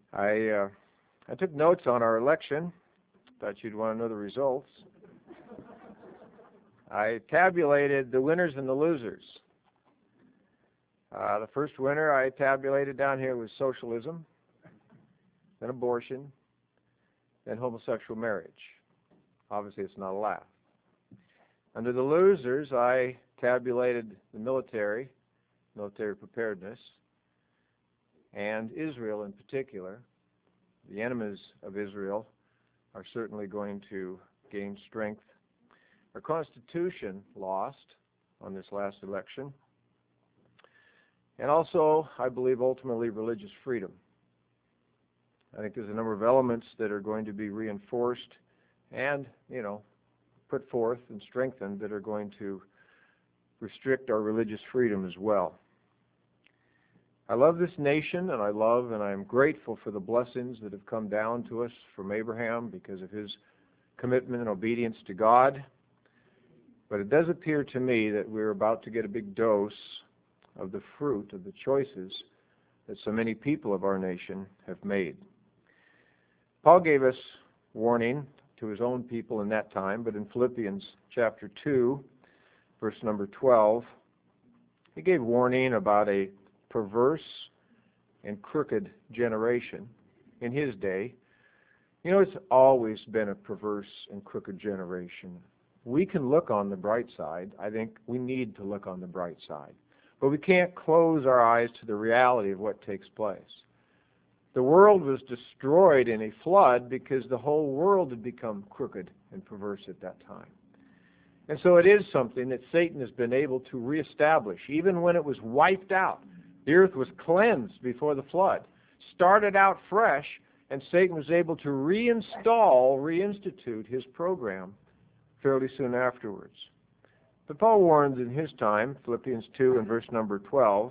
I took notes on our election. Thought you'd want to know the results. I tabulated the winners and the losers. The first winner I tabulated down here was socialism, then abortion, then homosexual marriage. Obviously, it's not a laugh. Under the losers, I tabulated the military preparedness, and Israel in particular. The enemies of Israel are certainly going to gain strength. Our Constitution lost on this last election. And also, I believe, ultimately, religious freedom. I think there's a number of elements that are going to be reinforced and, put forth and strengthened that are going to restrict our religious freedom as well. I love this nation, and I am grateful for the blessings that have come down to us from Abraham because of his commitment and obedience to God. But it does appear to me that we're about to get a big dose of the fruit of the choices that so many people of our nation have made. Paul gave us warning to his own people in that time, but in Philippians chapter 2, verse number 12, he gave warning about a perverse and crooked generation in his day. It's always been a perverse and crooked generation. We can look on the bright side. I think we need to look on the bright side. But we can't close our eyes to the reality of what takes place. The world was destroyed in a flood because the whole world had become crooked and perverse at that time. And so it is something that Satan has been able to reestablish. Even when it was wiped out, the earth was cleansed before the flood, started out fresh, and Satan was able to reinstitute his program fairly soon afterwards. But Paul warns in his time, Philippians 2 and verse number 12,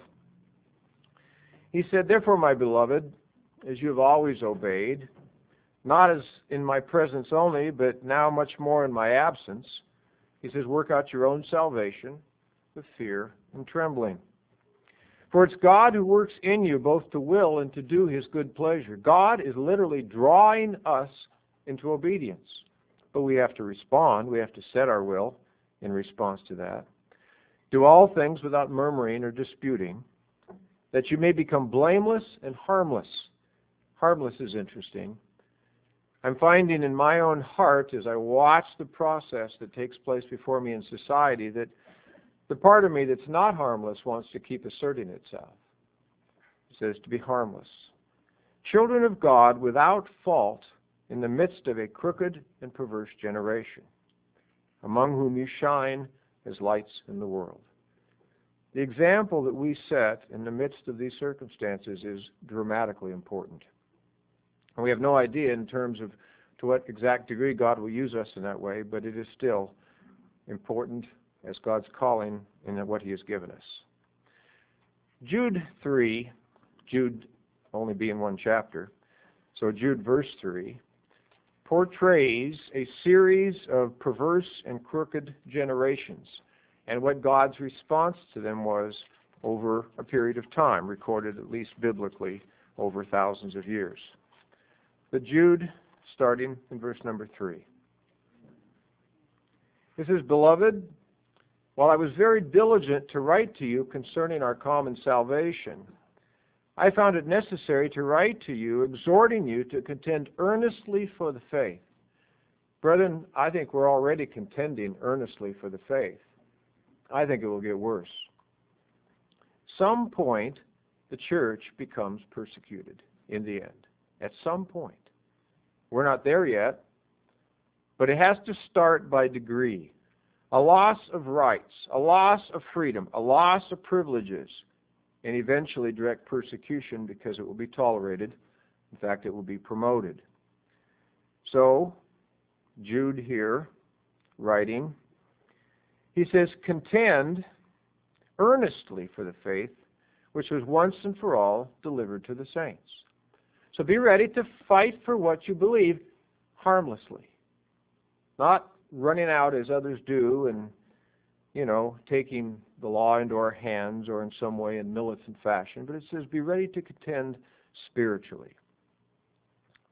he said, "Therefore, my beloved, as you have always obeyed, not as in my presence only, but now much more in my absence," he says, "work out your own salvation with fear and trembling. For it's God who works in you both to will and to do his good pleasure." God is literally drawing us into obedience. But we have to respond. We have to set our will in response to that. "Do all things without murmuring or disputing, that you may become blameless and harmless." Harmless is interesting. I'm finding in my own heart, as I watch the process that takes place before me in society, that the part of me that's not harmless wants to keep asserting itself. It says to be harmless. Children of God without fault in the midst of a crooked and perverse generation, among whom you shine as lights in the world. The example that we set in the midst of these circumstances is dramatically important. And we have no idea in terms of to what exact degree God will use us in that way, but it is still important as God's calling in what he has given us. Jude 3, Jude only being one chapter, so Jude verse 3, portrays a series of perverse and crooked generations and what God's response to them was over a period of time, recorded at least biblically over thousands of years. But Jude, starting in verse number 3. It says, "Beloved, while I was very diligent to write to you concerning our common salvation, I found it necessary to write to you, exhorting you to contend earnestly for the faith." Brethren, I think we're already contending earnestly for the faith. I think it will get worse. Some point, the church becomes persecuted in the end. At some point. We're not there yet, but it has to start by degree. A loss of rights, a loss of freedom, a loss of privileges, and eventually direct persecution because it will be tolerated. In fact, it will be promoted. So, Jude here, writing, he says, "Contend earnestly for the faith which was once and for all delivered to the saints." So be ready to fight for what you believe harmlessly. Not running out as others do and, taking the law into our hands or in some way in militant fashion. But it says be ready to contend spiritually.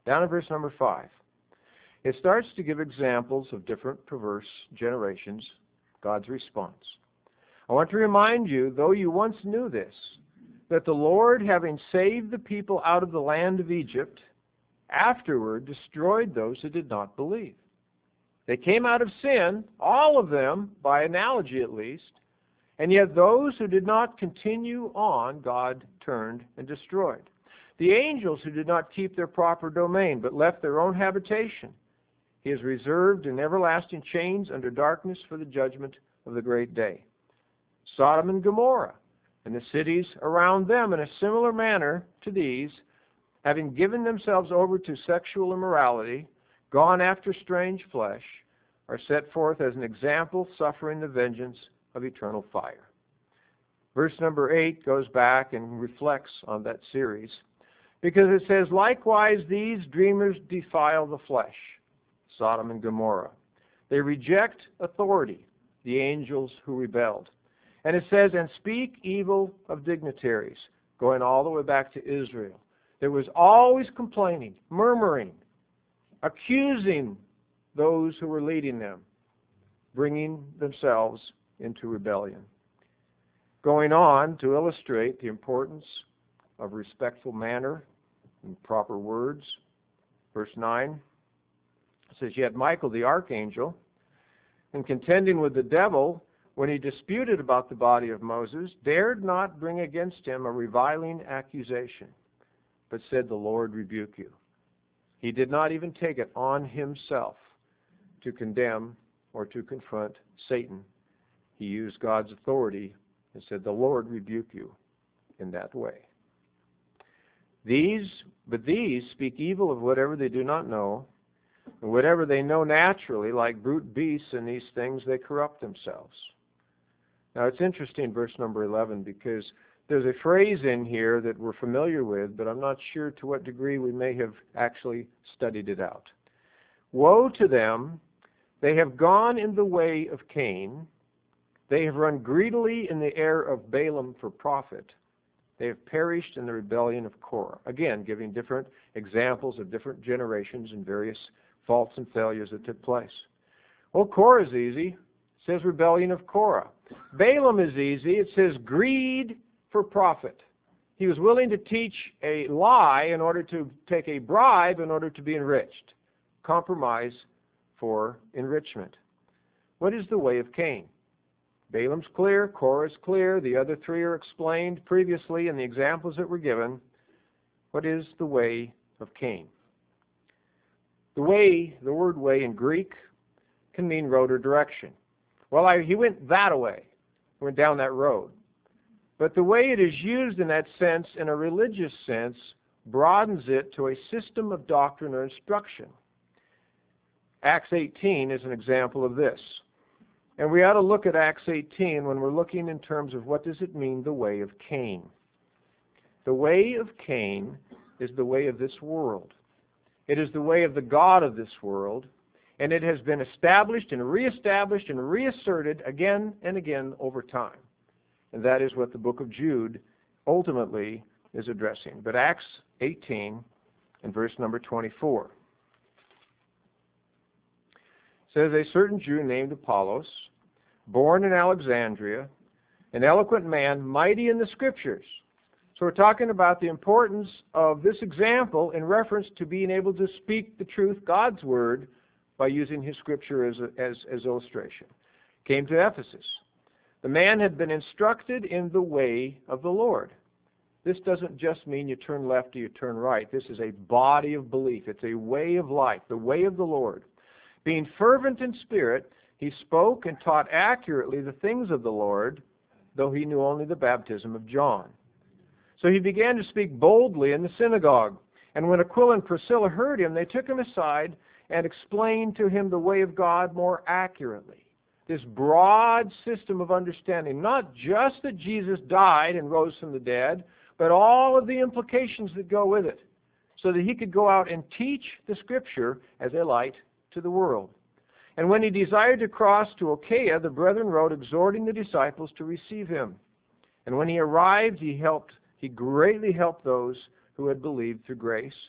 Down in verse number 5. It starts to give examples of different perverse generations, God's response. I want to remind you, though you once knew this, that the Lord, having saved the people out of the land of Egypt, afterward destroyed those who did not believe. They came out of sin, all of them, by analogy at least, and yet those who did not continue on, God turned and destroyed. The angels who did not keep their proper domain, but left their own habitation, He has reserved in everlasting chains under darkness for the judgment of the great day. Sodom and Gomorrah, and the cities around them in a similar manner to these, having given themselves over to sexual immorality, gone after strange flesh, are set forth as an example, suffering the vengeance of eternal fire. Verse number 8 goes back and reflects on that series, because it says, likewise these dreamers defile the flesh, Sodom and Gomorrah. They reject authority, the angels who rebelled. And it says, and speak evil of dignitaries, going all the way back to Israel. There was always complaining, murmuring, accusing those who were leading them, bringing themselves into rebellion. Going on to illustrate the importance of respectful manner and proper words. Verse 9 says, yet Michael the archangel, in contending with the devil, when he disputed about the body of Moses, dared not bring against him a reviling accusation, but said, the Lord rebuke you. He did not even take it on himself to condemn or to confront Satan. He used God's authority and said, the Lord rebuke you in that way. These speak evil of whatever they do not know, and whatever they know naturally, like brute beasts and these things, they corrupt themselves. Now it's interesting, verse number 11, because there's a phrase in here that we're familiar with, but I'm not sure to what degree we may have actually studied it out. Woe to them, they have gone in the way of Cain, they have run greedily in the error of Balaam for profit, they have perished in the rebellion of Korah. Again, giving different examples of different generations and various faults and failures that took place. Well, Korah is easy. It says rebellion of Korah. Balaam is easy. It says greed for profit. He was willing to teach a lie in order to take a bribe in order to be enriched. Compromise for enrichment. What is the way of Cain? Balaam's clear, Korah's clear, the other three are explained previously in the examples that were given. What is the way of Cain? The word way in Greek can mean road or direction. Well, he went that way, went down that road. But the way it is used in that sense, in a religious sense, broadens it to a system of doctrine or instruction. Acts 18 is an example of this. And we ought to look at Acts 18 when we're looking in terms of what does it mean, the way of Cain. The way of Cain is the way of this world. It is the way of the god of this world, and it has been established and reasserted again and again over time. And that is what the book of Jude ultimately is addressing. But Acts 18 and verse number 24 says, a certain Jew named Apollos, born in Alexandria, an eloquent man, mighty in the Scriptures. So we're talking about the importance of this example in reference to being able to speak the truth, God's Word, by using his Scripture as illustration. Came to Ephesus. The man had been instructed in the way of the Lord. This doesn't just mean you turn left or you turn right. This is a body of belief. It's a way of life, the way of the Lord. Being fervent in spirit, he spoke and taught accurately the things of the Lord, though he knew only the baptism of John. So he began to speak boldly in the synagogue. And when Aquila and Priscilla heard him, they took him aside and explained to him the way of God more accurately. This broad system of understanding, not just that Jesus died and rose from the dead, but all of the implications that go with it, so that he could go out and teach the Scripture as a light to the world. And when he desired to cross to Achaia, the brethren wrote, exhorting the disciples to receive him. And when he arrived, he greatly helped those who had believed through grace.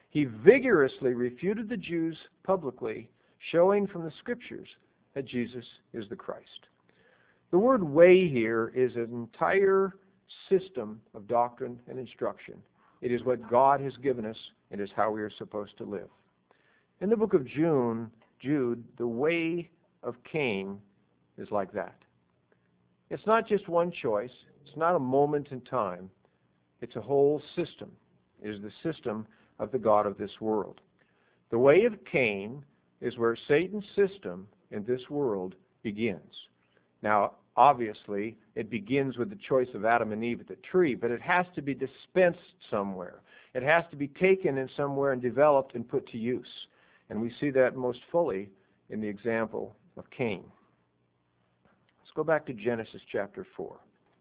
He vigorously refuted the Jews publicly, showing from the Scriptures that Jesus is the Christ. The word way here is an entire system of doctrine and instruction. It is what God has given us. It is how we are supposed to live. In the book of Jude, the way of Cain is like that. It's not just one choice. It's not a moment in time. It's a whole system. It is the system of the god of this world. The way of Cain is where Satan's system in this world begins. Now, obviously, it begins with the choice of Adam and Eve at the tree, but it has to be dispensed somewhere. It has to be taken in somewhere and developed and put to use. And we see that most fully in the example of Cain. Let's go back to Genesis chapter 4.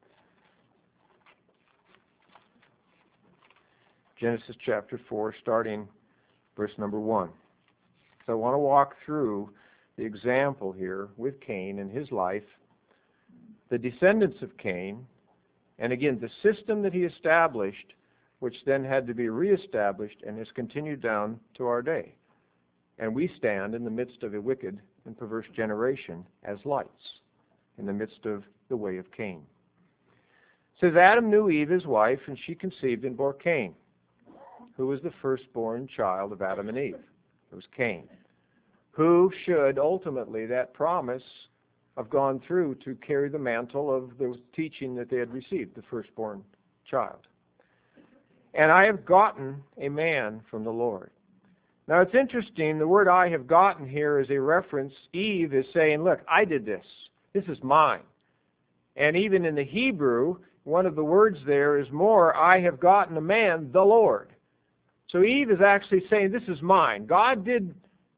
Genesis chapter 4, starting verse number 1. So I want to walk through the example here with Cain and his life, the descendants of Cain, and again, the system that he established, which then had to be reestablished and has continued down to our day. And we stand in the midst of a wicked and perverse generation as lights in the midst of the way of Cain. It says, Adam knew Eve, his wife, and she conceived and bore Cain, who was the firstborn child of Adam and Eve. It was Cain, who should ultimately, that promise, have gone through to carry the mantle of the teaching that they had received, the firstborn child. And I have gotten a man from the Lord. Now it's interesting, the word I have gotten here is a reference. Eve is saying, look, I did this. This is mine. And even in the Hebrew, one of the words there is more, I have gotten a man, the Lord. So Eve is actually saying, this is mine. God did,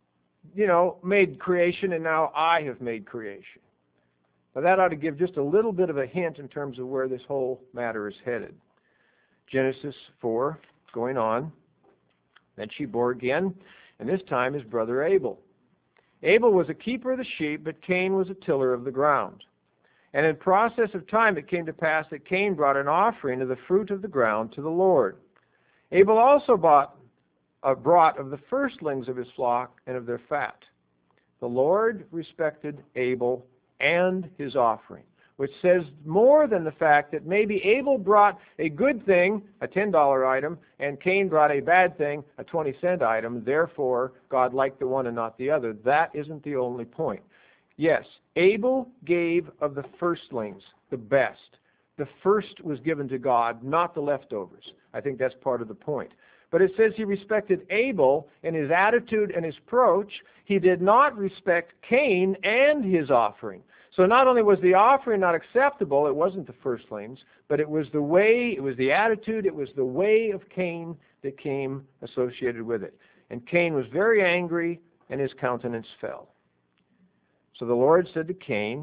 made creation, and now I have made creation. Now that ought to give just a little bit of a hint in terms of where this whole matter is headed. Genesis 4, going on. Then she bore again, and this time his brother Abel. Abel was a keeper of the sheep, but Cain was a tiller of the ground. And in process of time it came to pass that Cain brought an offering of the fruit of the ground to the Lord. Abel also brought of the firstlings of his flock and of their fat. The Lord respected Abel and his offering, which says more than the fact that maybe Abel brought a good thing, a $10 item, and Cain brought a bad thing, a 20-cent item. Therefore, God liked the one and not the other. That isn't the only point. Yes, Abel gave of the firstlings, the best. The first was given to God, not the leftovers. I think that's part of the point. But it says he respected Abel in his attitude and his approach. He did not respect Cain and his offering. So not only was the offering not acceptable, it wasn't the firstlings, but it was the way, it was the attitude, it was the way of Cain that came associated with it. And Cain was very angry, and his countenance fell. So the Lord said to Cain,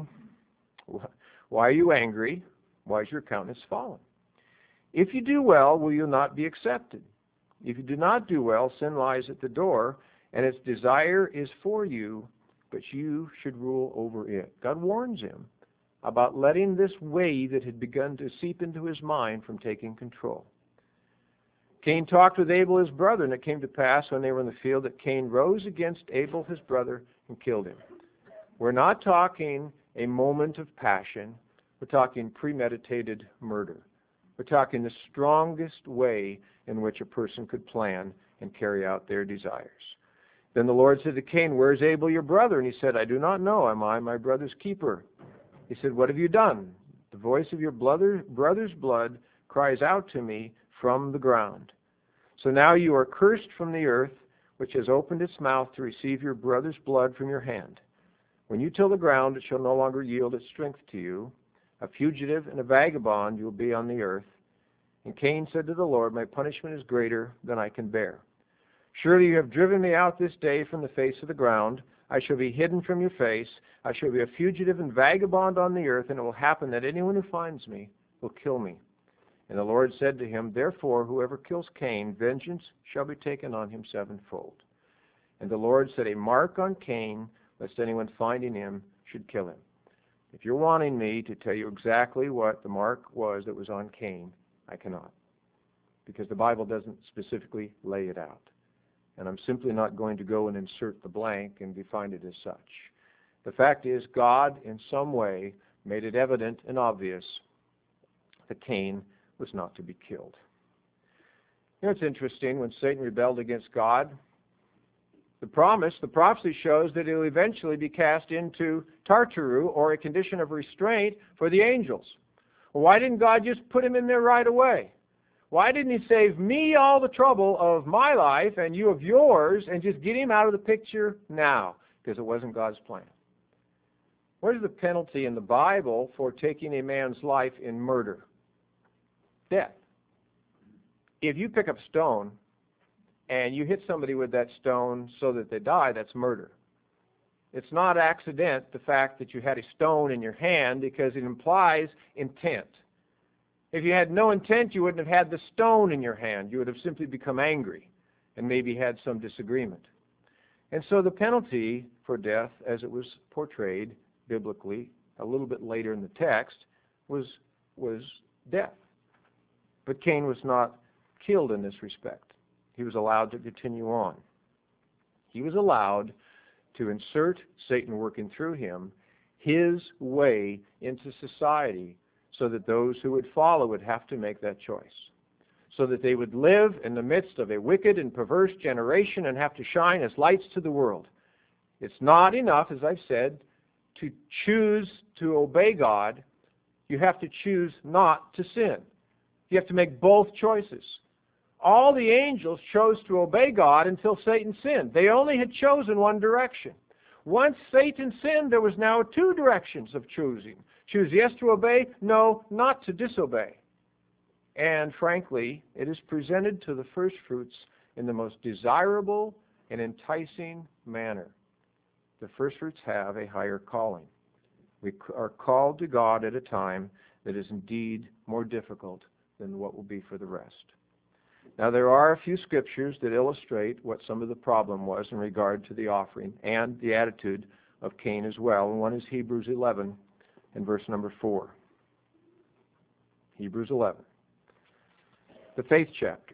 why are you angry? Why is your countenance fallen? If you do well, will you not be accepted? If you do not do well, sin lies at the door, and its desire is for you, but you should rule over it. God warns him about letting this way that had begun to seep into his mind from taking control. Cain talked with Abel his brother, and it came to pass when they were in the field that Cain rose against Abel his brother and killed him. We're not talking a moment of passion. We're talking premeditated murder. We're talking the strongest way in which a person could plan and carry out their desires. Then the Lord said to Cain, where is Abel your brother? And he said, I do not know. Am I my brother's keeper? He said, what have you done? The voice of your brother's blood cries out to me from the ground. So now you are cursed from the earth, which has opened its mouth to receive your brother's blood from your hand. When you till the ground, it shall no longer yield its strength to you. A fugitive and a vagabond you will be on the earth. And Cain said to the Lord, my punishment is greater than I can bear. Surely you have driven me out this day from the face of the ground. I shall be hidden from your face. I shall be a fugitive and vagabond on the earth, and it will happen that anyone who finds me will kill me. And the Lord said to him, therefore, whoever kills Cain, vengeance shall be taken on him sevenfold. And the Lord set a mark on Cain, lest anyone finding him should kill him. If you're wanting me to tell you exactly what the mark was that was on Cain, I cannot, because the Bible doesn't specifically lay it out. And I'm simply not going to go and insert the blank and define it as such. The fact is, God, in some way, made it evident and obvious that Cain was not to be killed. You know, it's interesting, when Satan rebelled against God, the prophecy shows that he'll eventually be cast into Tartaru, or a condition of restraint for the angels. Well, why didn't God just put him in there right away? Why didn't he save me all the trouble of my life and you of yours and just get him out of the picture now? Because it wasn't God's plan. Where's the penalty in the Bible for taking a man's life in murder? Death. If you pick up a stone and you hit somebody with that stone so that they die, that's murder. It's not accident, the fact that you had a stone in your hand, because it implies intent. If you had no intent, you wouldn't have had the stone in your hand. You would have simply become angry and maybe had some disagreement. And so the penalty for death, as it was portrayed biblically a little bit later in the text, was death. But Cain was not killed in this respect. He was allowed to continue on. He was allowed to insert Satan working through him, his way into society, so that those who would follow would have to make that choice, so that they would live in the midst of a wicked and perverse generation and have to shine as lights to the world. It's not enough, as I've said, to choose to obey God. You have to choose not to sin. You have to make both choices. All the angels chose to obey God until Satan sinned. They only had chosen one direction. Once Satan sinned, there was now two directions of choosing. Choose yes to obey, no, not to disobey. And frankly, it is presented to the first fruits in the most desirable and enticing manner. The first fruits have a higher calling. We are called to God at a time that is indeed more difficult than what will be for the rest. Now, there are a few scriptures that illustrate what some of the problem was in regard to the offering and the attitude of Cain as well. And one is Hebrews 11 and verse number 4. Hebrews 11. The faith chapter.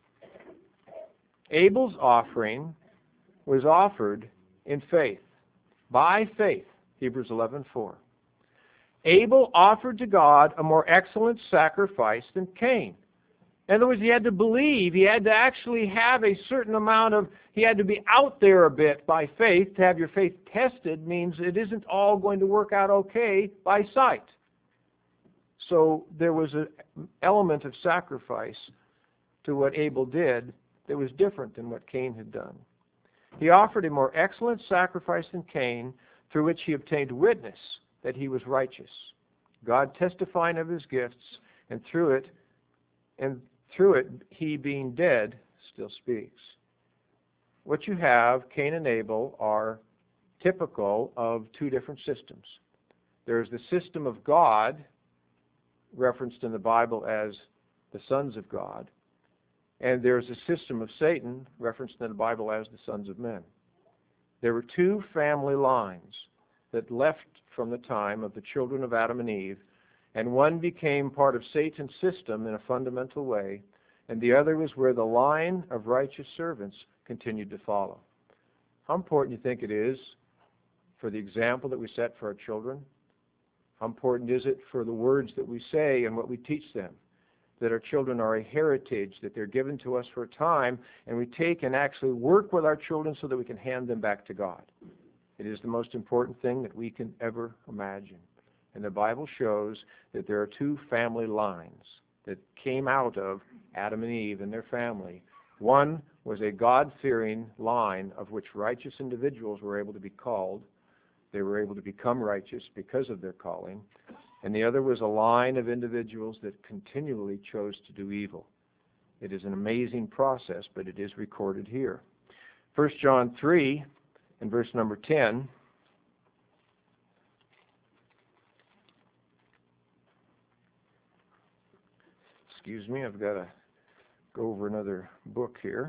Abel's offering was offered in faith, by faith. Hebrews 11:4. Abel offered to God a more excellent sacrifice than Cain. In other words, he had to believe, he had to actually have a certain amount of, he had to be out there a bit by faith. To have your faith tested means it isn't all going to work out okay by sight. So there was an element of sacrifice to what Abel did that was different than what Cain had done. He offered a more excellent sacrifice than Cain, through which he obtained witness that he was righteous, God testifying of his gifts, and through it, he being dead still speaks. What you have, Cain and Abel, are typical of two different systems. There's the system of God, referenced in the Bible as the sons of God, and there's a system of Satan, referenced in the Bible as the sons of men. There were two family lines that left from the time of the children of Adam and Eve, and one became part of Satan's system in a fundamental way, and the other was where the line of righteous servants continued to follow. How important do you think it is for the example that we set for our children? How important is it for the words that we say and what we teach them? That our children are a heritage, that they're given to us for a time, and we take and actually work with our children so that we can hand them back to God. It is the most important thing that we can ever imagine. And the Bible shows that there are two family lines that came out of Adam and Eve and their family. One was a God-fearing line of which righteous individuals were able to be called. They were able to become righteous because of their calling. And the other was a line of individuals that continually chose to do evil. It is an amazing process, but it is recorded here. 1 John 3 and verse number 10. Excuse me, I've got to go over another book here.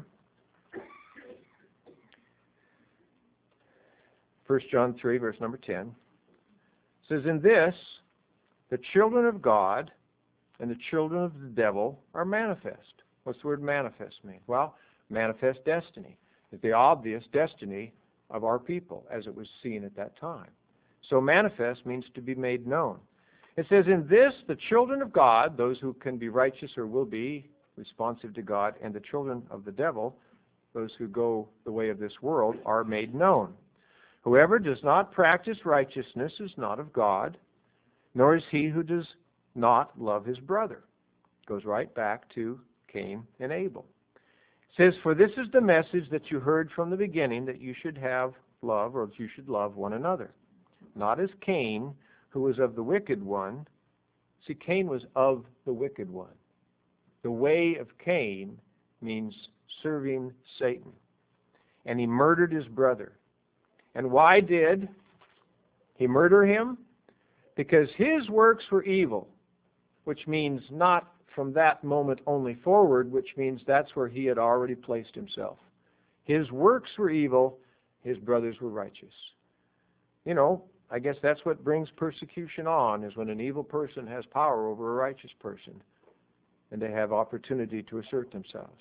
1 John 3, verse number 10. Says, "In this, the children of God and the children of the devil are manifest." What's the word manifest mean? Well, manifest destiny. the obvious destiny of our people as it was seen at that time. So manifest means to be made known. It says, in this, the children of God, those who can be righteous or will be responsive to God, and the children of the devil, those who go the way of this world, are made known. Whoever does not practice righteousness is not of God, nor is he who does not love his brother. Goes right back to Cain and Abel. It says, for this is the message that you heard from the beginning, that you should have love, or that you should love one another. Not as Cain, who was of the wicked one. See, Cain was of the wicked one. The way of Cain means serving Satan. And he murdered his brother. And why did he murder him? Because his works were evil, which means not from that moment only forward, which means that's where he had already placed himself. His works were evil, his brothers were righteous. You know, I guess that's what brings persecution on, is when an evil person has power over a righteous person and they have opportunity to assert themselves.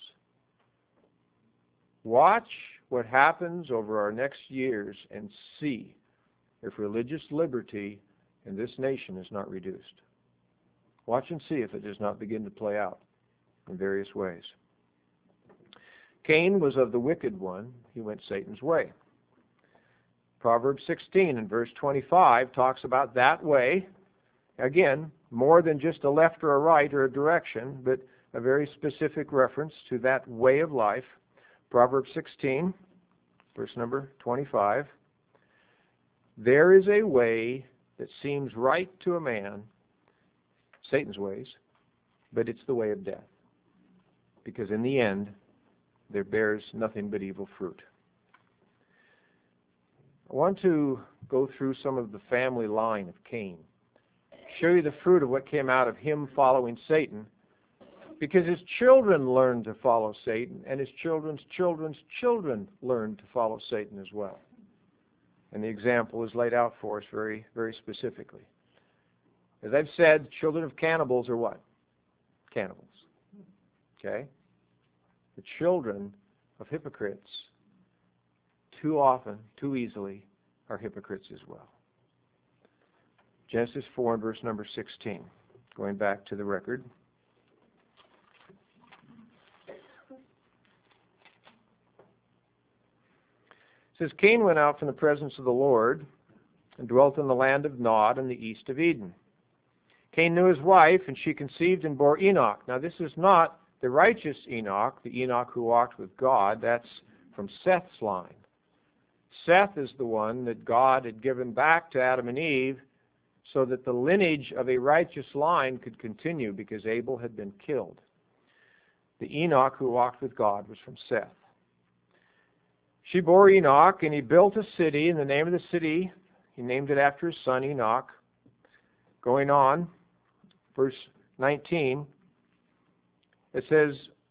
Watch what happens over our next years and see if religious liberty in this nation is not reduced. Watch and see if it does not begin to play out in various ways. Cain was of the wicked one. He went Satan's way. Proverbs 16 and verse 25 talks about that way. Again, more than just a left or a right or a direction, but a very specific reference to that way of life. Proverbs 16, verse number 25. There is a way that seems right to a man, Satan's ways, but it's the way of death. Because in the end, there bears nothing but evil fruit. I want to go through some of the family line of Cain. Show you the fruit of what came out of him following Satan. Because his children learned to follow Satan, and his children's children's children learned to follow Satan as well. And the example is laid out for us very, very specifically. As I've said, children of cannibals are what? Cannibals. Okay? The children of hypocrites, too often, too easily, are hypocrites as well. Genesis 4 and verse number 16. Going back to the record. It says, Cain went out from the presence of the Lord and dwelt in the land of Nod in the east of Eden. Cain knew his wife, and she conceived and bore Enoch. Now this is not the righteous Enoch, the Enoch who walked with God. That's from Seth's line. Seth is the one that God had given back to Adam and Eve so that the lineage of a righteous line could continue, because Abel had been killed. The Enoch who walked with God was from Seth. She bore Enoch, and he built a city, and the name of the city, he named it after his son Enoch. Going on, verse 19, it says,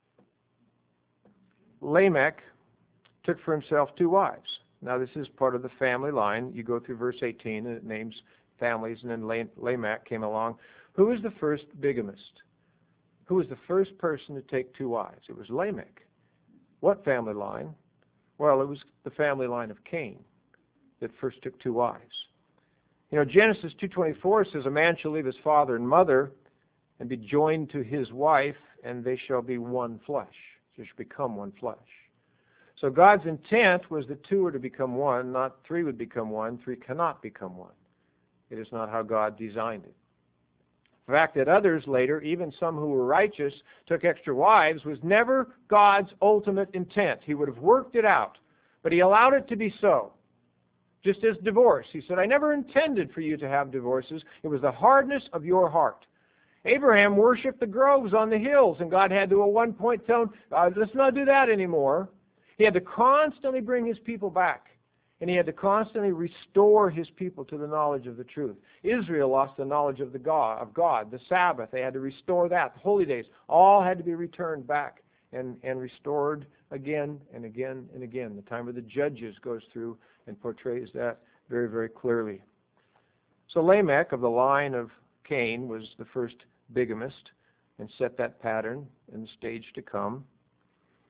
Lamech took for himself 2 wives. Now this is part of the family line. You go through verse 18, and it names families, and then Lamech came along. Who was the first bigamist? Who was the first person to take 2 wives? It was Lamech. What family line? Well, it was the family line of Cain that first took 2 wives. You know, Genesis 2:24 says, a man shall leave his father and mother and be joined to his wife, and they shall be one flesh. They shall become one flesh. So God's intent was that 2 were to become one, not 3 would become one. 3 cannot become one. It is not how God designed it. The fact that others later, even some who were righteous, took extra wives was never God's ultimate intent. He would have worked it out, but he allowed it to be so. Just as divorce. He said, I never intended for you to have divorces. It was the hardness of your heart. Abraham worshipped the groves on the hills, and God had to at one point tell him, let's not do that anymore. He had to constantly bring his people back. And he had to constantly restore his people to the knowledge of the truth. Israel lost the knowledge of God, the Sabbath. They had to restore that. The holy days all had to be returned back and restored again and again and again. The time of the Judges goes through and portrays that very, very clearly. So Lamech of the line of Cain was the first bigamist and set that pattern in the stage to come.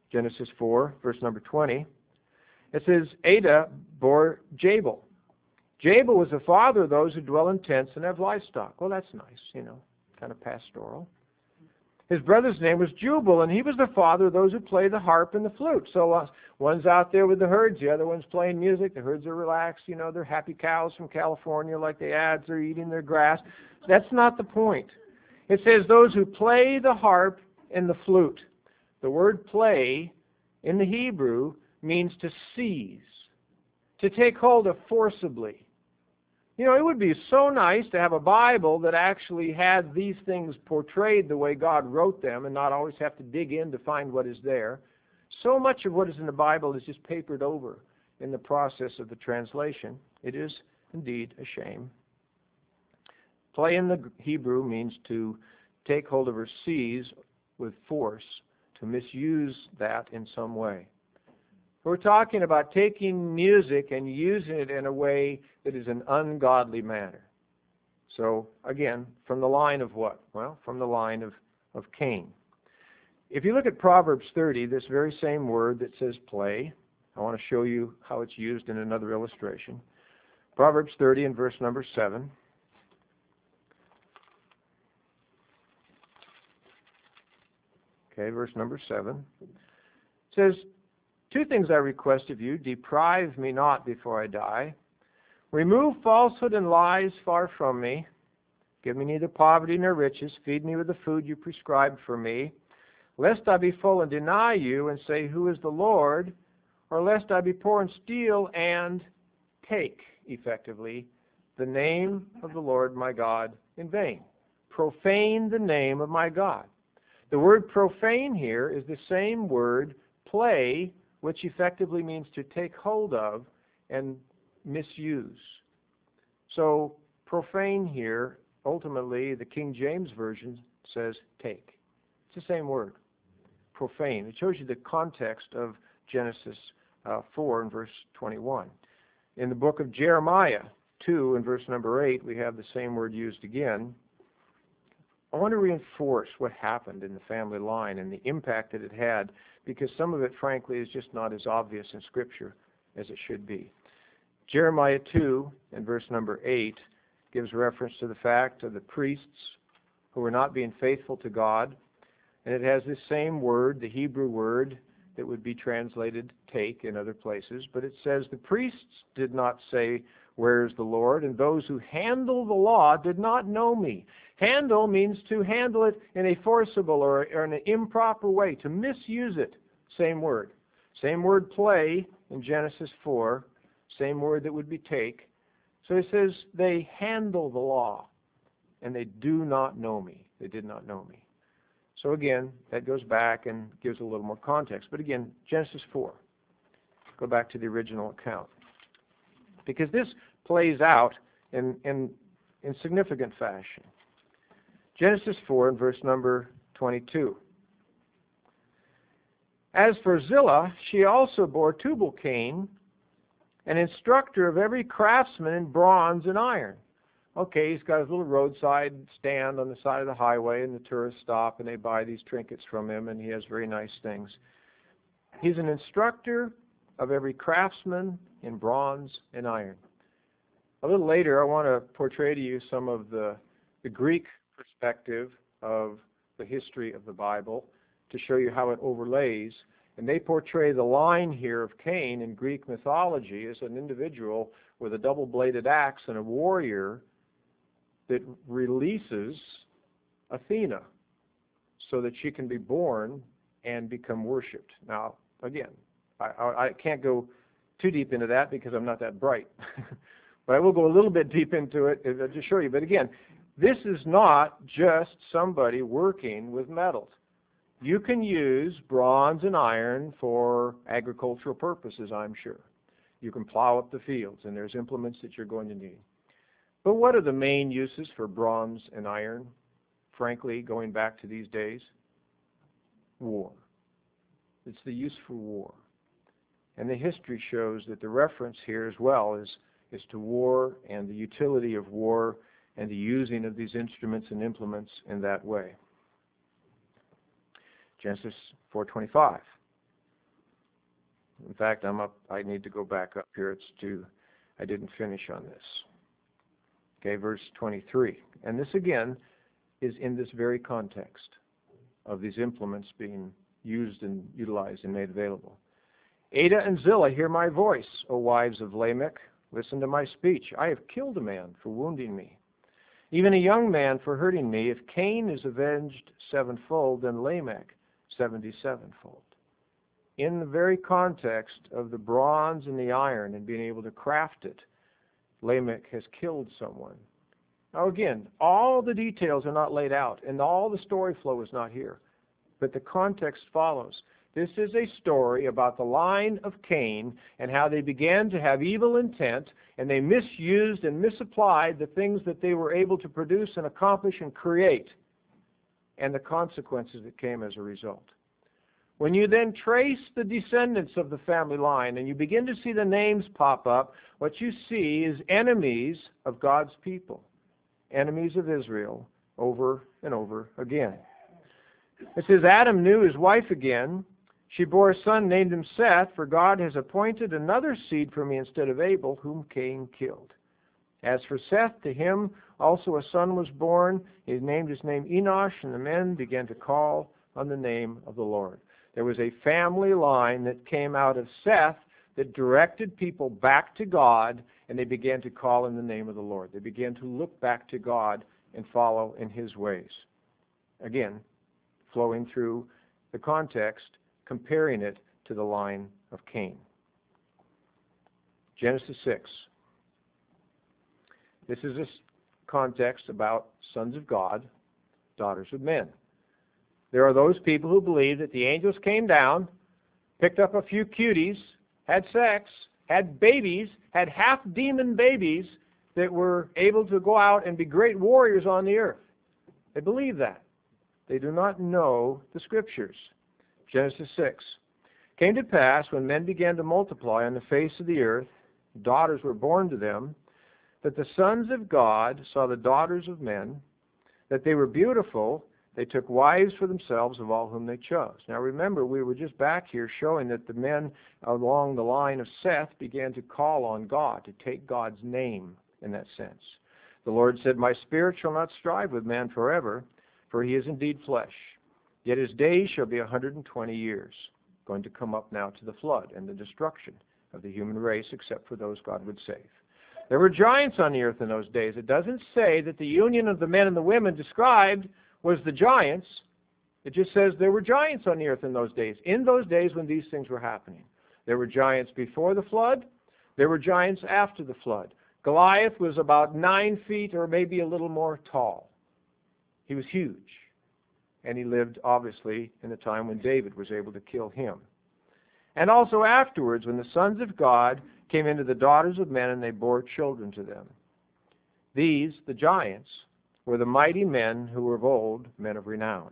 Genesis 4, verse number 20. It says, Adah bore Jabal. Jabal was the father of those who dwell in tents and have livestock. Well, that's nice, kind of pastoral. His brother's name was Jubal, and he was the father of those who play the harp and the flute. So one's out there with the herds, the other one's playing music. The herds are relaxed, they're happy cows from California like the ads, they're eating their grass. That's not the point. It says those who play the harp and the flute. The word play in the Hebrew means to seize, to take hold of forcibly. It would be so nice to have a Bible that actually had these things portrayed the way God wrote them and not always have to dig in to find what is there. So much of what is in the Bible is just papered over in the process of the translation. It is indeed a shame. Play in the Hebrew means to take hold of or seize with force, to misuse that in some way. We're talking about taking music and using it in a way that is an ungodly manner. So, again, from the line of what? Well, from the line of Cain. If you look at Proverbs 30, this very same word that says play, I want to show you how it's used in another illustration. Proverbs 30 and verse number 7. Okay, verse number 7. It says, 2 things I request of you, deprive me not before I die. Remove falsehood and lies far from me. Give me neither poverty nor riches. Feed me with the food you prescribed for me. Lest I be full and deny you and say, who is the Lord? Or lest I be poor and steal and take, effectively, the name of the Lord my God in vain. Profane the name of my God. The word profane here is the same word play, which effectively means to take hold of and misuse. So profane here, ultimately, the King James Version says take. It's the same word, profane. It shows you the context of Genesis 4 and verse 21. In the book of Jeremiah 2 and verse number 8, we have the same word used again. I want to reinforce what happened in the family line and the impact that it had, because some of it, frankly, is just not as obvious in Scripture as it should be. Jeremiah 2 and verse number 8 gives reference to the fact of the priests who were not being faithful to God, and it has this same word, the Hebrew word, that would be translated take in other places, but it says the priests did not say, where is the Lord? And those who handle the law did not know me. Handle means to handle it in a forcible or in an improper way, to misuse it. Same word. Same word play in Genesis 4. Same word that would be take. So it says they handle the law and they do not know me. They did not know me. So again, that goes back and gives a little more context. But again, Genesis 4. Go back to the original account. Because this plays out in significant fashion. Genesis 4 and verse number 22. As for Zillah, she also bore Tubal-Cain, an instructor of every craftsman in bronze and iron. Okay, he's got his little roadside stand on the side of the highway, and the tourists stop and they buy these trinkets from him, and he has very nice things. He's an instructor of every craftsman in bronze and iron. A little later, I want to portray to you some of the Greek perspective of the history of the Bible to show you how it overlays. And they portray the line here of Cain in Greek mythology as an individual with a double-bladed axe and a warrior that releases Athena so that she can be born and become worshipped. Now, again, I can't go too deep into that because I'm not that bright. But I will go a little bit deep into it to show you. But again, this is not just somebody working with metals. You can use bronze and iron for agricultural purposes, I'm sure. You can plow up the fields, and there's implements that you're going to need. But what are the main uses for bronze and iron, frankly, going back to these days? War. It's the use for war. And the history shows that the reference here as well is to war and the utility of war and the using of these instruments and implements in that way. Genesis 4:25. In fact, I'm up. I need to go back up here. I didn't finish on this. Okay, verse 23. And this again is in this very context of these implements being used and utilized and made available. Ada and Zillah, hear my voice, O wives of Lamech. Listen to my speech. I have killed a man for wounding me, even a young man for hurting me. If Cain is avenged sevenfold, then Lamech 77-fold. In the very context of the bronze and the iron and being able to craft it, Lamech has killed someone. Now again, all the details are not laid out, and all the story flow is not here. But the context follows. This is a story about the line of Cain and how they began to have evil intent, and they misused and misapplied the things that they were able to produce and accomplish and create, and the consequences that came as a result. When you then trace the descendants of the family line and you begin to see the names pop up, what you see is enemies of God's people, enemies of Israel, over and over again. It says, Adam knew his wife again. She bore a son, named him Seth, for God has appointed another seed for me instead of Abel, whom Cain killed. As for Seth, to him also a son was born. He named his name Enosh, and the men began to call on the name of the Lord. There was a family line that came out of Seth that directed people back to God, and they began to call in the name of the Lord. They began to look back to God and follow in His ways. Again, flowing through the context, comparing it to the line of Cain. Genesis 6. This is a context about sons of God, daughters of men. There are those people who believe that the angels came down, picked up a few cuties, had sex, had babies, had half-demon babies that were able to go out and be great warriors on the earth. They believe that. They do not know the Scriptures. Genesis 6. Came to pass, when men began to multiply on the face of the earth, daughters were born to them, that the sons of God saw the daughters of men, that they were beautiful. They took wives for themselves of all whom they chose. Now remember, we were just back here showing that the men along the line of Seth began to call on God, to take God's name in that sense. The Lord said, My spirit shall not strive with man forever, for he is indeed flesh. Yet his days shall be 120 years. Going to come up now to the flood and the destruction of the human race, except for those God would save. There were giants on the earth in those days. It doesn't say that the union of the men and the women described was the giants. It just says there were giants on the earth in those days when these things were happening. There were giants before the flood. There were giants after the flood. Goliath was about 9 feet or maybe a little more tall. He was huge. And he lived, obviously, in the time when David was able to kill him. And also afterwards, when the sons of God came into the daughters of men and they bore children to them. These, the giants, were the mighty men who were of old, men of renown.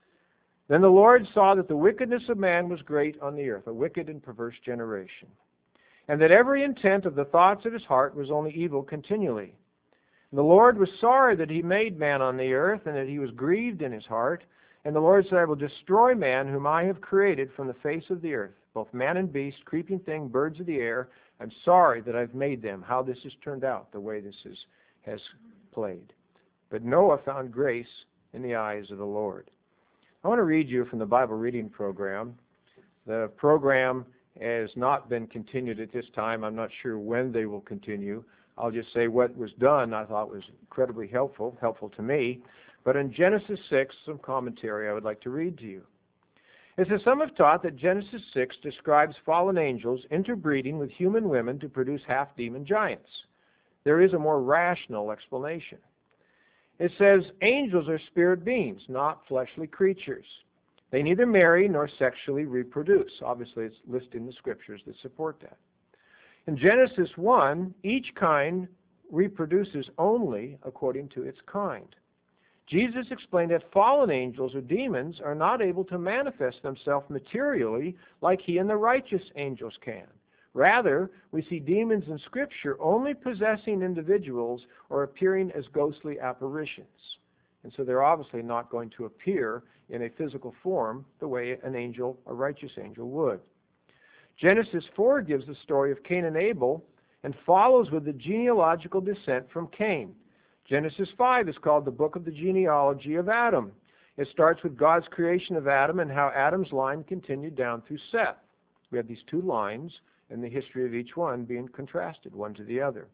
Then the Lord saw that the wickedness of man was great on the earth, a wicked and perverse generation, and that every intent of the thoughts of his heart was only evil continually. And the Lord was sorry that he made man on the earth, and that he was grieved in his heart. And the Lord said, I will destroy man whom I have created from the face of the earth, both man and beast, creeping thing, birds of the air. I'm sorry that I've made them, how this has turned out, the way this has played. But Noah found grace in the eyes of the Lord. I want to read you from the Bible reading program. The program has not been continued at this time. I'm not sure when they will continue. I'll just say what was done I thought was incredibly helpful to me. But in Genesis 6, some commentary I would like to read to you. It says, some have taught that Genesis 6 describes fallen angels interbreeding with human women to produce half-demon giants. There is a more rational explanation. It says, angels are spirit beings, not fleshly creatures. They neither marry nor sexually reproduce. Obviously, it's listed in the Scriptures that support that. In Genesis 1, each kind reproduces only according to its kind. Jesus explained that fallen angels or demons are not able to manifest themselves materially like he and the righteous angels can. Rather, we see demons in Scripture only possessing individuals or appearing as ghostly apparitions. And so they're obviously not going to appear in a physical form the way an angel, a righteous angel, would. Genesis 4 gives the story of Cain and Abel and follows with the genealogical descent from Cain. Genesis 5 is called the book of the genealogy of Adam. It starts with God's creation of Adam and how Adam's line continued down through Seth. We have these two lines and the history of each one being contrasted one to the other.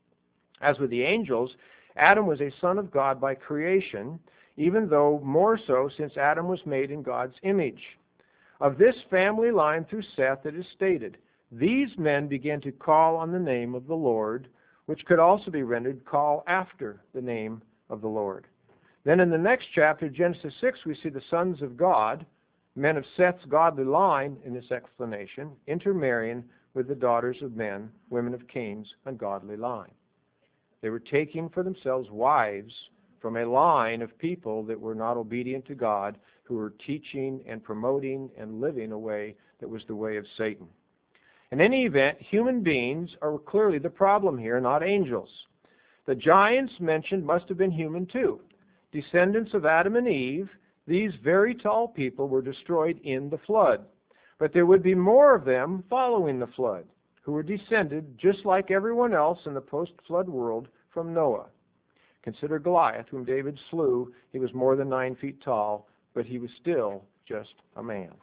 As with the angels, Adam was a son of God by creation, even though more so since Adam was made in God's image. Of this family line through Seth it is stated, these men began to call on the name of the Lord, which could also be rendered call after the name of the Lord. Then in the next chapter, Genesis 6, we see the sons of God, men of Seth's godly line in this explanation, intermarrying with the daughters of men, women of Cain's ungodly line. They were taking for themselves wives from a line of people that were not obedient to God, who were teaching and promoting and living a way that was the way of Satan. In any event, human beings are clearly the problem here, not angels. The giants mentioned must have been human too. Descendants of Adam and Eve, these very tall people were destroyed in the flood. But there would be more of them following the flood, who were descended, just like everyone else in the post-flood world, from Noah. Consider Goliath, whom David slew. He was more than 9 feet tall, but he was still just a man.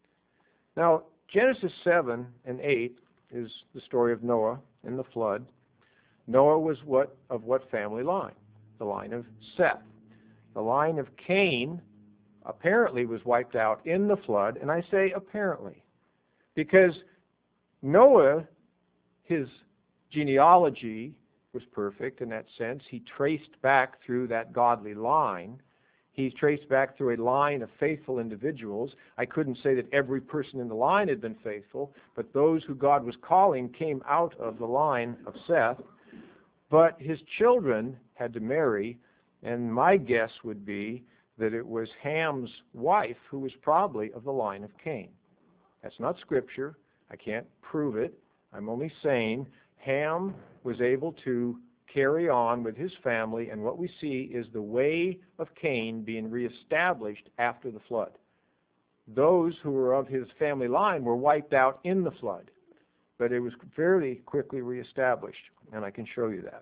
Now, Genesis 7 and 8 is the story of Noah and the flood. Noah was of what family line? The line of Seth. The line of Cain apparently was wiped out in the flood, and I say apparently, because Noah, his genealogy was perfect in that sense. He traced back through that godly line. He traced back through a line of faithful individuals. I couldn't say that every person in the line had been faithful, but those who God was calling came out of the line of Seth. But his children had to marry, and my guess would be that it was Ham's wife who was probably of the line of Cain. That's not Scripture. I can't prove it. I'm only saying Ham was able to carry on with his family, and what we see is the way of Cain being reestablished after the flood. Those who were of his family line were wiped out in the flood, but it was fairly quickly reestablished, and I can show you that.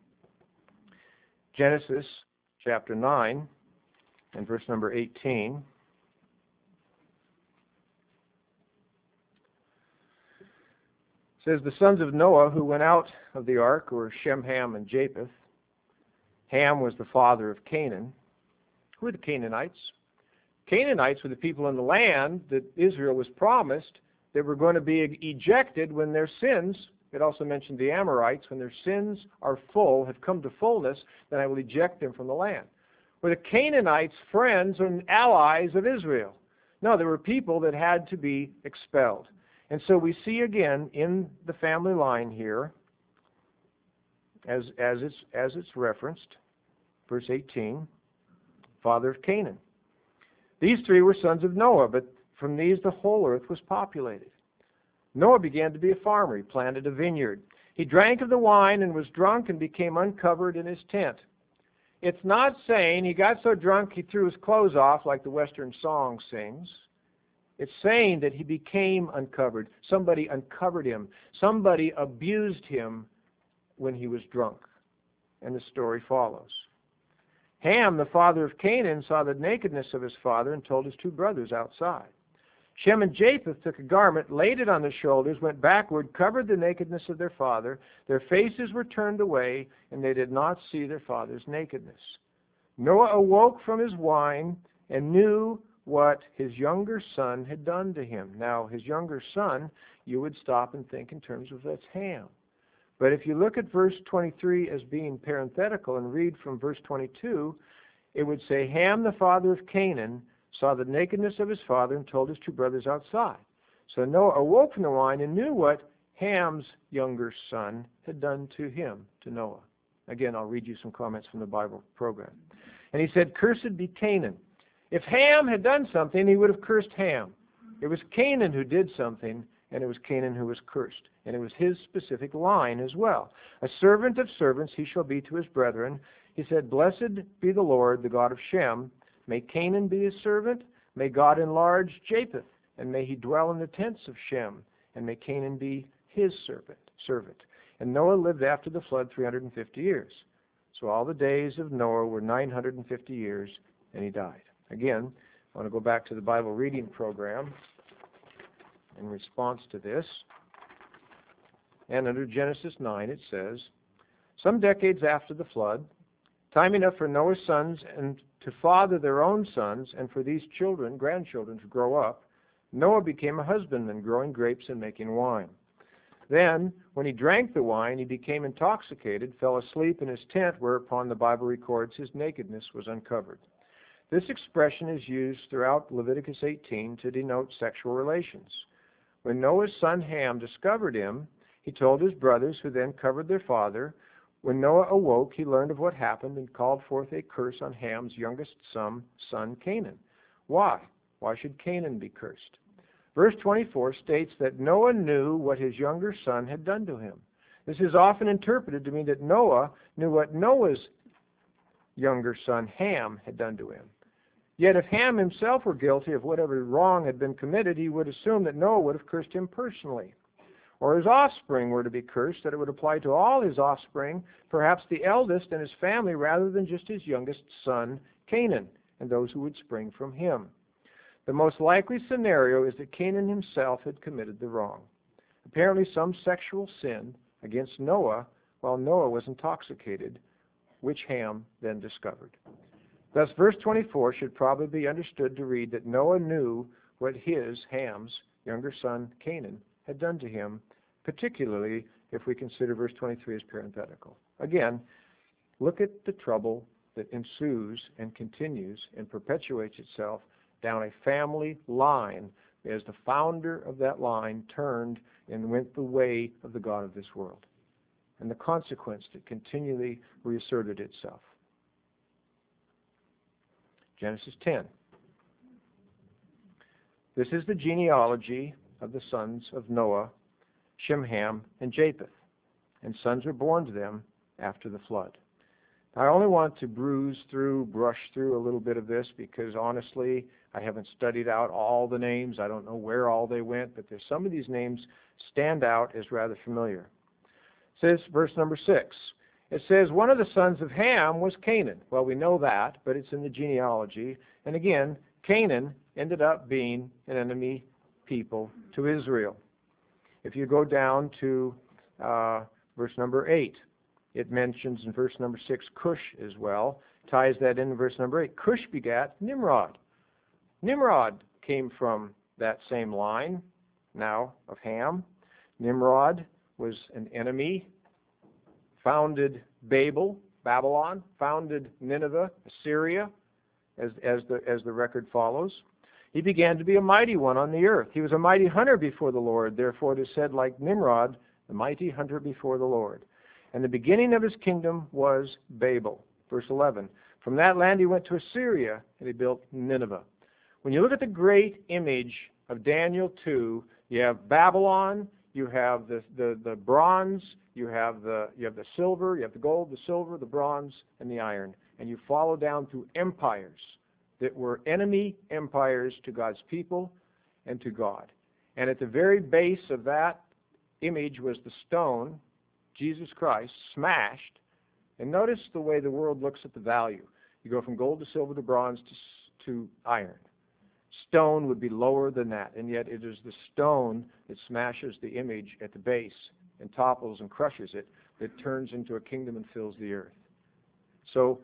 Genesis chapter 9 and verse number 18. Says, the sons of Noah who went out of the ark were Shem, Ham, and Japheth. Ham was the father of Canaan. Who were the Canaanites? Canaanites were the people in the land that Israel was promised that were going to be ejected when their sins, it also mentioned the Amorites, when their sins are full, have come to fullness, then I will eject them from the land. Were the Canaanites friends and allies of Israel? No, there were people that had to be expelled. And so we see again in the family line here, as it's referenced, verse 18, father of Canaan. These three were sons of Noah, but from these the whole earth was populated. Noah began to be a farmer. He planted a vineyard. He drank of the wine and was drunk and became uncovered in his tent. It's not saying he got so drunk he threw his clothes off like the Western song sings. It's saying that he became uncovered. Somebody uncovered him. Somebody abused him when he was drunk. And the story follows. Ham, the father of Canaan, saw the nakedness of his father and told his two brothers outside. Shem and Japheth took a garment, laid it on their shoulders, went backward, covered the nakedness of their father. Their faces were turned away, and they did not see their father's nakedness. Noah awoke from his wine and knew what his younger son had done to him. Now, his younger son, you would stop and think in terms of that's Ham. But if you look at verse 23 as being parenthetical and read from verse 22, it would say, Ham, the father of Canaan, saw the nakedness of his father and told his two brothers outside. So Noah awoke from the wine and knew what Ham's younger son had done to him, to Noah. Again, I'll read you some comments from the Bible program. And he said, cursed be Canaan. If Ham had done something, he would have cursed Ham. It was Canaan who did something, and it was Canaan who was cursed. And it was his specific line as well. A servant of servants he shall be to his brethren. He said, blessed be the Lord, the God of Shem. May Canaan be his servant. May God enlarge Japheth, and may he dwell in the tents of Shem. and may Canaan be his servant. And Noah lived after the flood 350 years. So all the days of Noah were 950 years, and he died. Again, I want to go back to the Bible reading program in response to this. And under Genesis 9 it says, some decades after the flood, time enough for Noah's sons and to father their own sons, and for these grandchildren to grow up, Noah became a husbandman, growing grapes and making wine. Then, when he drank the wine, he became intoxicated, fell asleep in his tent, whereupon the Bible records his nakedness was uncovered. This expression is used throughout Leviticus 18 to denote sexual relations. When Noah's son Ham discovered him, he told his brothers, who then covered their father. When Noah awoke, he learned of what happened and called forth a curse on Ham's youngest son Canaan. Why? Why should Canaan be cursed? Verse 24 states that Noah knew what his younger son had done to him. This is often interpreted to mean that Noah knew what Noah's younger son Ham had done to him. Yet if Ham himself were guilty of whatever wrong had been committed, he would assume that Noah would have cursed him personally. Or his offspring were to be cursed, that it would apply to all his offspring, perhaps the eldest and his family, rather than just his youngest son Canaan and those who would spring from him. The most likely scenario is that Canaan himself had committed the wrong. Apparently some sexual sin against Noah while Noah was intoxicated, which Ham then discovered. Thus, verse 24 should probably be understood to read that Noah knew what Ham's younger son Canaan had done to him, particularly if we consider verse 23 as parenthetical. Again, look at the trouble that ensues and continues and perpetuates itself down a family line as the founder of that line turned and went the way of the God of this world, and the consequence that continually reasserted itself. Genesis 10. This is the genealogy of the sons of Noah, Shem, Ham, and Japheth, and sons were born to them after the flood. I only want to brush through a little bit of this because honestly, I haven't studied out all the names. I don't know where all they went, but there's some of these names stand out as rather familiar. It says, verse number 6, it says, one of the sons of Ham was Canaan. Well, we know that, but it's in the genealogy. And again, Canaan ended up being an enemy people to Israel. If you go down to verse number 8, it mentions in verse number 6 Cush as well, ties that in verse number 8. Cush begat Nimrod. Nimrod came from that same line now of Ham. Nimrod was an enemy, founded Babylon, founded Nineveh, Assyria, as the record follows. He began to be a mighty one on the earth. He was a mighty hunter before the Lord. Therefore it is said, like Nimrod, the mighty hunter before the Lord. And the beginning of his kingdom was Babel. Verse 11. From that land he went to Assyria, and he built Nineveh. When you look at the great image of Daniel 2, you have Babylon, you have the bronze, you have the silver, you have the gold, the silver, the bronze, and the iron. And you follow down through empires that were enemy empires to God's people and to God. And at the very base of that image was the stone, Jesus Christ, smashed. And notice the way the world looks at the value. You go from gold to silver to bronze to iron. Stone would be lower than that, and yet it is the stone that smashes the image at the base and topples and crushes it that turns into a kingdom and fills the earth. So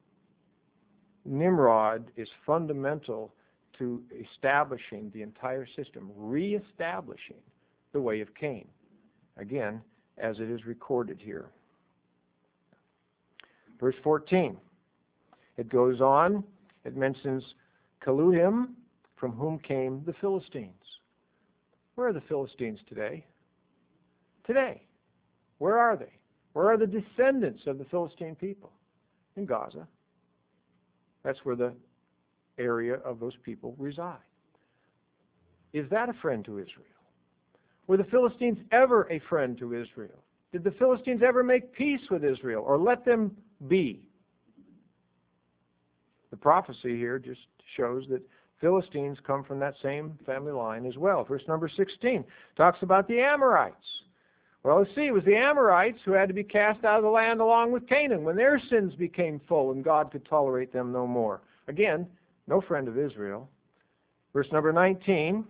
Nimrod is fundamental to establishing the entire system, reestablishing the way of Cain, again, as it is recorded here. Verse 14, it goes on, it mentions Kaluhim, from whom came the Philistines. Where are the Philistines today? Today. Where are they? Where are the descendants of the Philistine people? In Gaza. That's where the area of those people reside. Is that a friend to Israel? Were the Philistines ever a friend to Israel? Did the Philistines ever make peace with Israel or let them be? The prophecy here just shows that Philistines come from that same family line as well. Verse number 16 talks about the Amorites. Well, let's see, it was the Amorites who had to be cast out of the land along with Canaan when their sins became full and God could tolerate them no more. Again, no friend of Israel. Verse number 19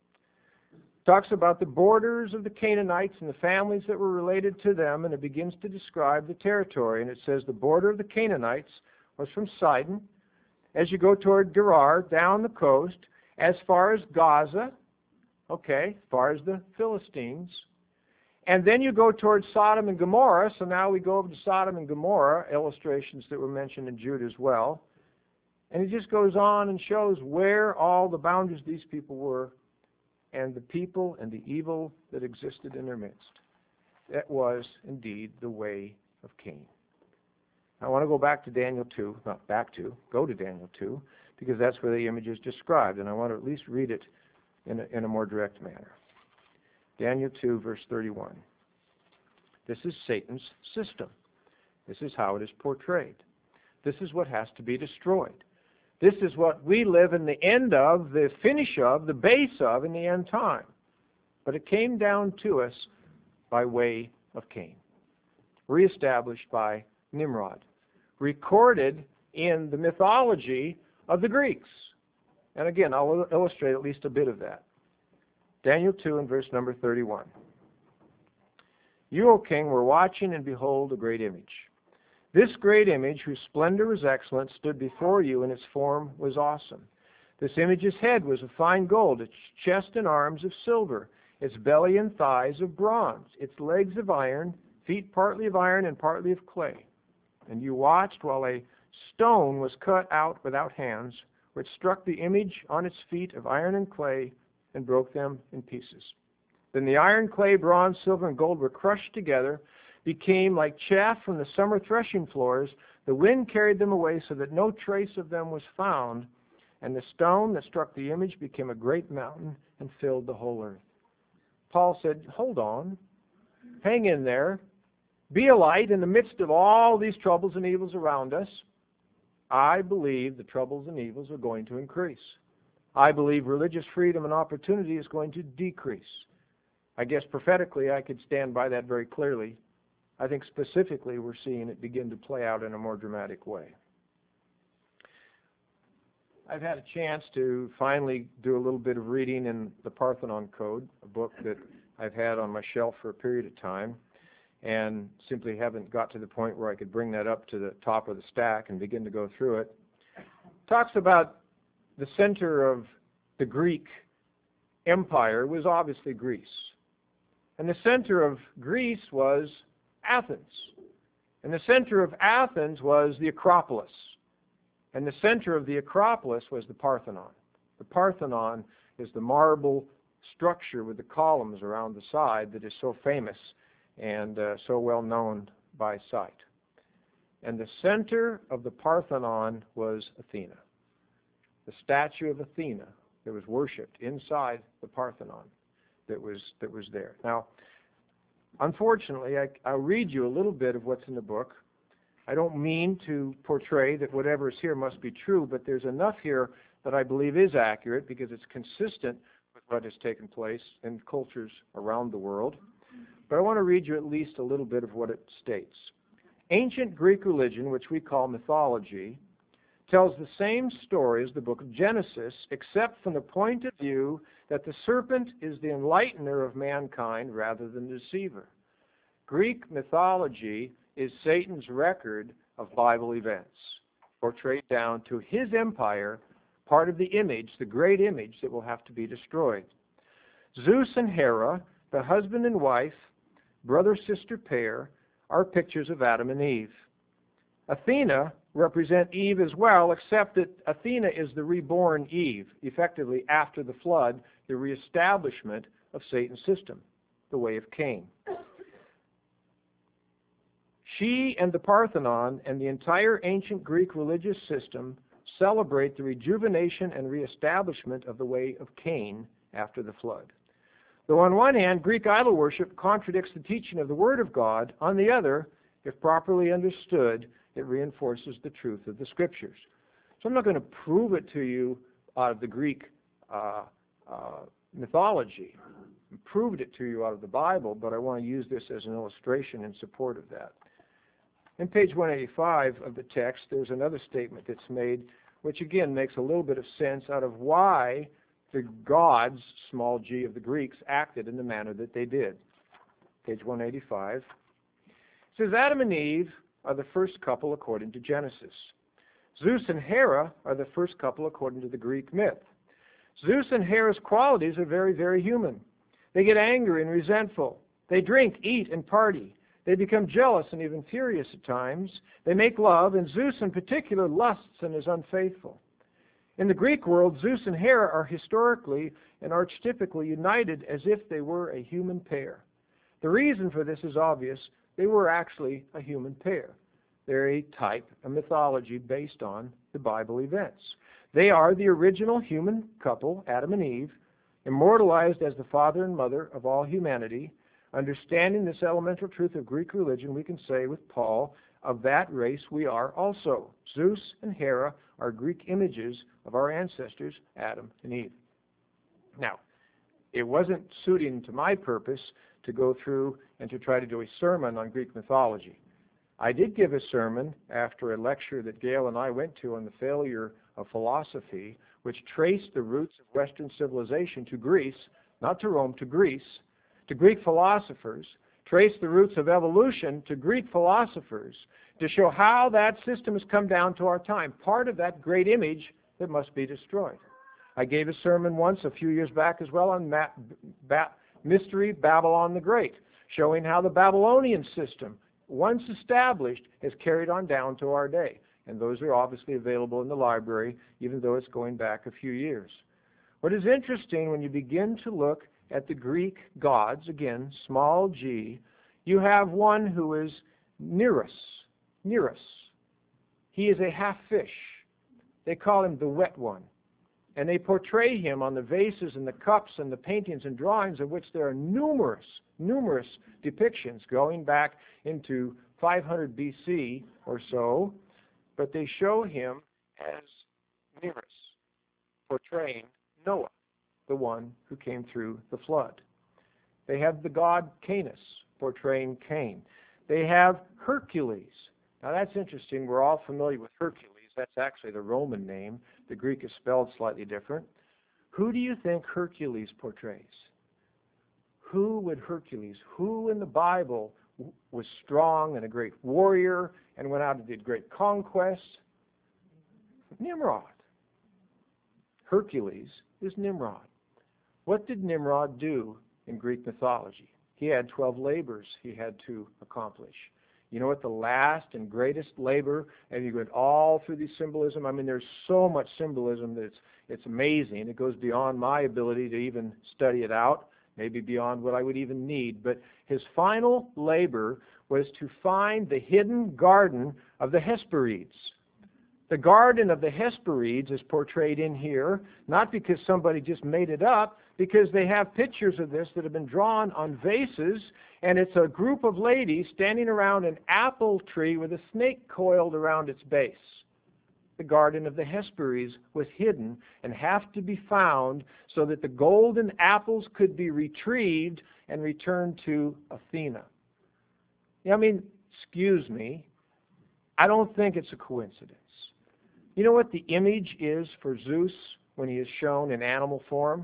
talks about the borders of the Canaanites and the families that were related to them, and it begins to describe the territory. And it says the border of the Canaanites was from Sidon, as you go toward Gerar, down the coast, as far as Gaza, okay, as far as the Philistines. And then you go towards Sodom and Gomorrah, so now we go over to Sodom and Gomorrah, illustrations that were mentioned in Jude as well. And it just goes on and shows where all the boundaries of these people were and the people and the evil that existed in their midst. That was indeed the way of Cain. I want to go back to Daniel 2, not back to, go to Daniel 2, because that's where the image is described, and I want to at least read it in a more direct manner. Daniel 2, verse 31. This is Satan's system. This is how it is portrayed. This is what has to be destroyed. This is what we live in the end of, the finish of, the base of in the end time. But it came down to us by way of Cain, reestablished by Nimrod, recorded in the mythology of the Greeks. And again, I'll illustrate at least a bit of that. Daniel 2 and verse number 31. You, O king, were watching, and behold, a great image. This great image, whose splendor was excellent, stood before you, and its form was awesome. This image's head was of fine gold, its chest and arms of silver, its belly and thighs of bronze, its legs of iron, feet partly of iron and partly of clay. And you watched while a stone was cut out without hands, which struck the image on its feet of iron and clay and broke them in pieces. Then the iron, clay, bronze, silver, and gold were crushed together, became like chaff from the summer threshing floors. The wind carried them away so that no trace of them was found. And the stone that struck the image became a great mountain and filled the whole earth. Paul said, hold on, hang in there. Be a light in the midst of all these troubles and evils around us. I believe the troubles and evils are going to increase. I believe religious freedom and opportunity is going to decrease. I guess prophetically I could stand by that very clearly. I think specifically we're seeing it begin to play out in a more dramatic way. I've had a chance to finally do a little bit of reading in the Parthenon Code, a book that I've had on my shelf for a period of time, and simply haven't got to the point where I could bring that up to the top of the stack and begin to go through it. Talks about the center of the Greek Empire was obviously Greece. And the center of Greece was Athens. And the center of Athens was the Acropolis. And the center of the Acropolis was the Parthenon. The Parthenon is the marble structure with the columns around the side that is so famous and so well known by sight. And the center of the Parthenon was Athena, the statue of Athena that was worshipped inside the Parthenon that was there. Now, unfortunately, I'll read you a little bit of what's in the book. I don't mean to portray that whatever is here must be true, but there's enough here that I believe is accurate because it's consistent with what has taken place in cultures around the world. But I want to read you at least a little bit of what it states. Ancient Greek religion, which we call mythology, tells the same story as the book of Genesis, except from the point of view that the serpent is the enlightener of mankind rather than the deceiver. Greek mythology is Satan's record of Bible events, portrayed down to his empire, part of the image, the great image that will have to be destroyed. Zeus and Hera, the husband and wife, brother-sister pair, are pictures of Adam and Eve. Athena represent Eve as well, except that Athena is the reborn Eve, effectively after the flood, the reestablishment of Satan's system, the way of Cain. She and the Parthenon and the entire ancient Greek religious system celebrate the rejuvenation and reestablishment of the way of Cain after the flood. Though on one hand, Greek idol worship contradicts the teaching of the Word of God, on the other, if properly understood, it reinforces the truth of the Scriptures. So I'm not going to prove it to you out of the Greek mythology. I proved it to you out of the Bible, but I want to use this as an illustration in support of that. In page 185 of the text, there's another statement that's made, which again makes a little bit of sense out of why the gods, small g, of the Greeks acted in the manner that they did. Page 185. It says, Adam and Eve are the first couple according to Genesis. Zeus and Hera are the first couple according to the Greek myth. Zeus and Hera's qualities are very, very human. They get angry and resentful. They drink, eat, and party. They become jealous and even furious at times. They make love, and Zeus in particular lusts and is unfaithful. In the Greek world, Zeus and Hera are historically and archetypically united as if they were a human pair. The reason for this is obvious. They were actually a human pair. They're a type, a mythology based on the Bible events. They are the original human couple, Adam and Eve, immortalized as the father and mother of all humanity. Understanding this elemental truth of Greek religion, we can say with Paul, of that race we are also. Zeus and Hera are Greek images of our ancestors, Adam and Eve. Now, it wasn't suiting to my purpose to go through and to try to do a sermon on Greek mythology. I did give a sermon after a lecture that Gail and I went to on the failure of philosophy, which traced the roots of Western civilization to Greece, not to Rome, to Greece, to Greek philosophers, traced the roots of evolution to Greek philosophers, to show how that system has come down to our time, part of that great image that must be destroyed. I gave a sermon once a few years back as well on Mystery Babylon the Great, showing how the Babylonian system, once established, has carried on down to our day. And those are obviously available in the library, even though it's going back a few years. What is interesting when you begin to look at the Greek gods, again, small g, you have one who is Nereus. Nereus. He is a half fish. They call him the wet one. And they portray him on the vases and the cups and the paintings and drawings, of which there are numerous depictions going back into 500 BC or so. But they show him as Nereus, portraying Noah, the one who came through the flood. They have the god Canis, portraying Cain. They have Hercules. Now that's interesting. We're all familiar with Hercules. That's actually the Roman name. The Greek is spelled slightly different. Who do you think Hercules portrays? Who would Hercules, who in the Bible was strong and a great warrior and went out and did great conquests? Nimrod. Hercules is Nimrod. What did Nimrod do in Greek mythology? He had 12 labors he had to accomplish. You know what the last and greatest labor, and you go all through the symbolism, I mean, there's so much symbolism that it's amazing. It goes beyond my ability to even study it out, maybe beyond what I would even need. But his final labor was to find the hidden garden of the Hesperides. The garden of the Hesperides is portrayed in here, not because somebody just made it up, because they have pictures of this that have been drawn on vases, and it's a group of ladies standing around an apple tree with a snake coiled around its base. The garden of the Hesperides was hidden and have to be found so that the golden apples could be retrieved and returned to Athena. I mean, excuse me, I don't think it's a coincidence. You know what the image is for Zeus when he is shown in animal form?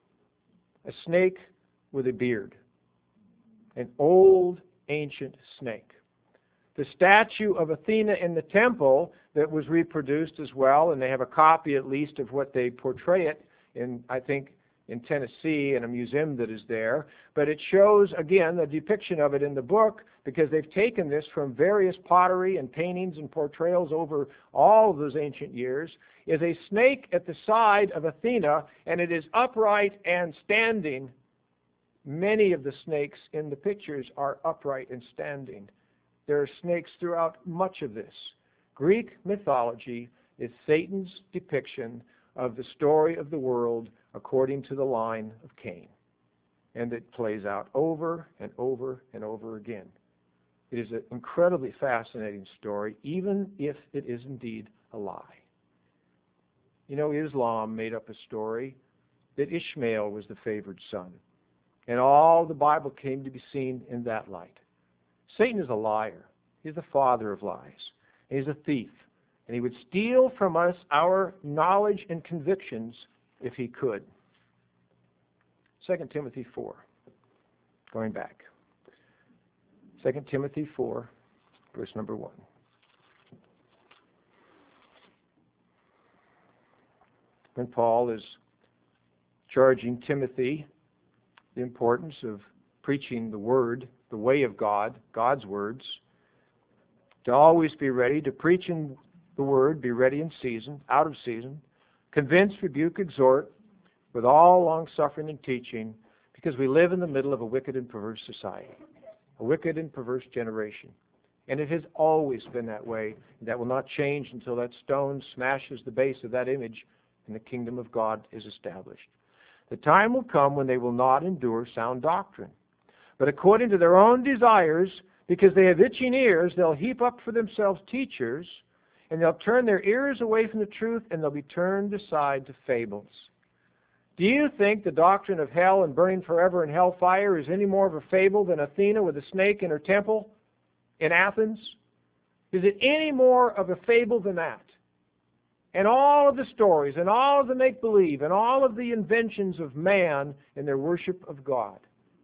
A snake with a beard. An old, ancient snake. The statue of Athena in the temple that was reproduced as well, and they have a copy at least of what they portray it in, I think, in Tennessee, in a museum that is there. But it shows, again, a depiction of it in the book, because they've taken this from various pottery and paintings and portrayals over all of those ancient years, is a snake at the side of Athena, and it is upright and standing. Many of the snakes in the pictures are upright and standing. There are snakes throughout much of this. Greek mythology is Satan's depiction of the story of the world according to the line of Cain. And it plays out over and over and over again. It is an incredibly fascinating story, even if it is indeed a lie. You know, Islam made up a story that Ishmael was the favored son. And all the Bible came to be seen in that light. Satan is a liar. He's the father of lies. And he's a thief. And he would steal from us our knowledge and convictions if he could. 2 Timothy 4. Going back. 2 Timothy 4, verse number 1. When Paul is charging Timothy the importance of preaching the Word, the way of God, God's words, to always be ready to preach in the Word, be ready in season, out of season, convince, rebuke, exhort, with all long-suffering and teaching, because we live in the middle of a wicked and perverse society, a wicked and perverse generation. And it has always been that way. That will not change until that stone smashes the base of that image and the kingdom of God is established. The time will come when they will not endure sound doctrine, but according to their own desires, because they have itching ears, they'll heap up for themselves teachers, and they'll turn their ears away from the truth, and they'll be turned aside to fables. Do you think the doctrine of hell and burning forever in hellfire is any more of a fable than Athena with a snake in her temple in Athens? Is it any more of a fable than that? And all of the stories, and all of the make-believe, and all of the inventions of man in their worship of God.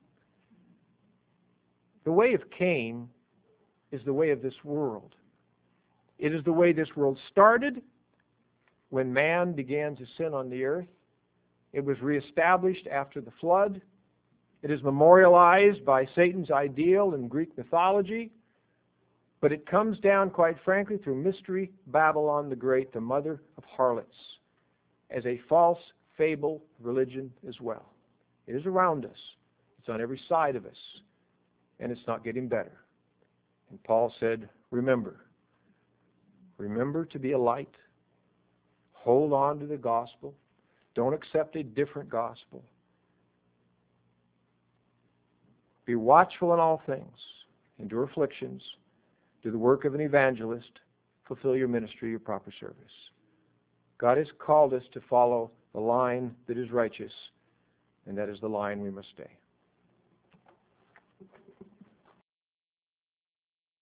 The way of Cain is the way of this world. It is the way this world started when man began to sin on the earth. It was reestablished after the flood. It is memorialized by Satan's ideal in Greek mythology. But it comes down, quite frankly, through Mystery Babylon the Great, the mother of harlots, as a false fable religion as well. It is around us. It's on every side of us. And it's not getting better. And Paul said, remember. Remember to be a light. Hold on to the gospel. Don't accept a different gospel. Be watchful in all things. Endure afflictions. Do the work of an evangelist. Fulfill your ministry, your proper service. God has called us to follow the line that is righteous, and that is the line we must stay.